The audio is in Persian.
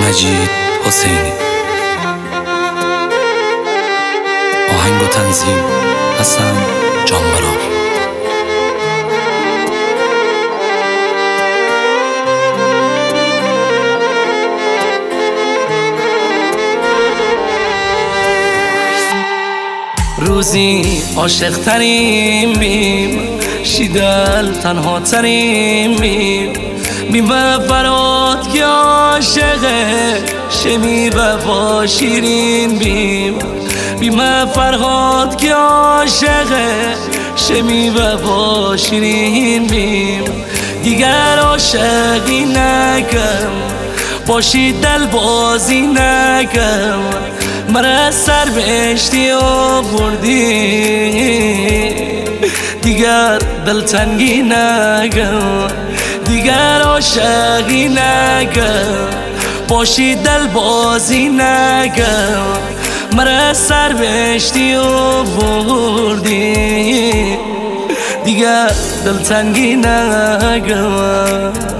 مجید حسینی. آهنگ و تنظیم حسن جانبرار. روزی عاشق تریم بیم، شیدل تنها تریم بیم فراد که عاشقه شمی وفا شیرین بیم فرهاد که عاشقه شمی وفا شیرین بیم. دیگر عاشقی نکم باشی دل بازی نکم، مرا سر بهشتی آوردی دیگر دلتنگی نکن، دیگر عاشقی نکن باشی دل بازی نکن، مرا سر بهشتی آوردی دیگر دلتنگی نکن.